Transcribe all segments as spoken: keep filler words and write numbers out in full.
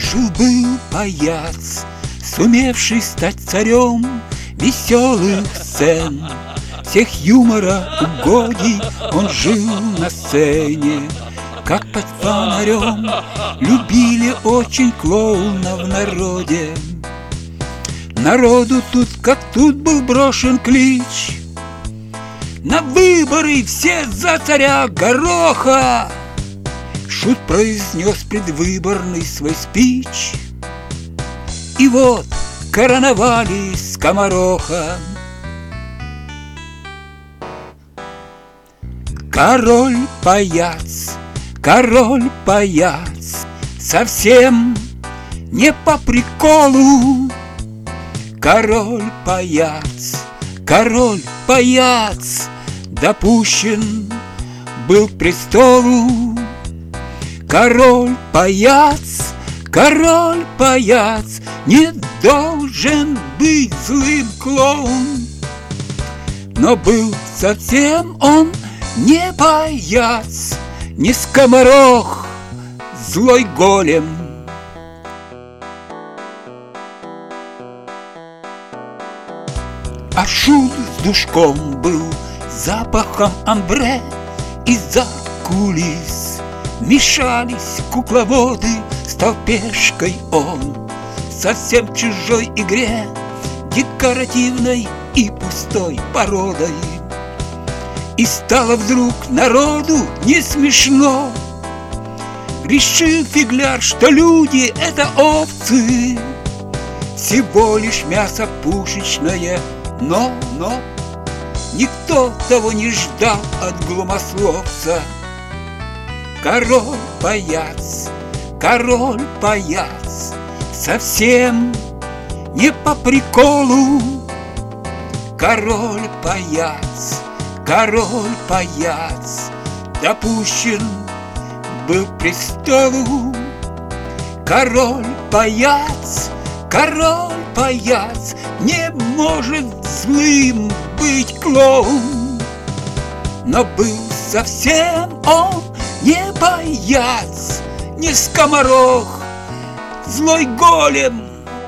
Жил-был паяц, сумевший стать царем веселых сцен. Всех юмора угодий он жил на сцене. Как под фонарем любили очень клоуна в народе. Народу тут как тут был брошен клич: на выборы все за царя Гороха! Шут произнес предвыборный свой спич, и вот короновали скомороха. Король-паяц, король-паяц, совсем не по приколу. Король-паяц, король-паяц, допущен был к престолу. Король-паяц, король-паяц, не должен быть злым клоун. Но был совсем он не паяц, не скоморох, злой голем. А шут с душком был запахом амбре из-за кулис. Мешались кукловоды, стал пешкой он в совсем чужой игре, декоративной и пустой породой. И стало вдруг народу не смешно. Решил фигляр, что люди — это овцы, всего лишь мясо пушечное. Но, но никто того не ждал от глумословца. Король-паяц, король-паяц, совсем не по приколу. Король-паяц, король-паяц, допущен был к престолу. Король-паяц, король-паяц, не может злым быть клоун. Но был совсем он не паяц, не скоморох, злой голем.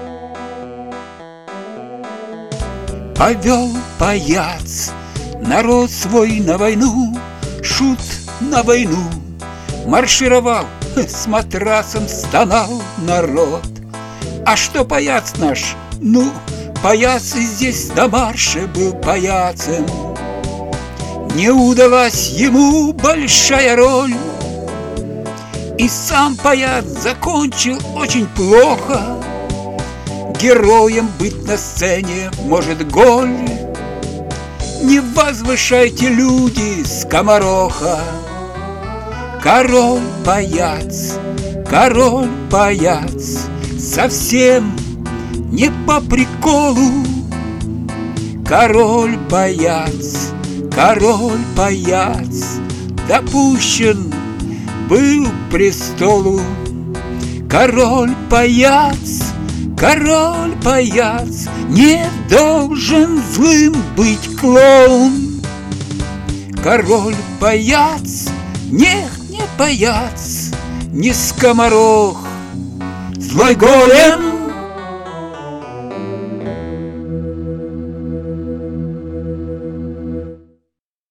Повел паяц народ свой на войну. Шут на войну маршировал, с матрасом стонал народ. А что паяц наш? Ну, паяц и здесь на марше был паяцем. Не удалась ему большая роль, и сам паяц закончил очень плохо. Героем быть на сцене может голь. Не возвышайте, люди, скомороха. Король-паяц, король-паяц, совсем не по приколу. Король-паяц, король-паяц, допущен был к престолу. Король-паяц, король-паяц, не должен злым быть клоун. Король-паяц, нет, не паяц, не скоморох, злой голем.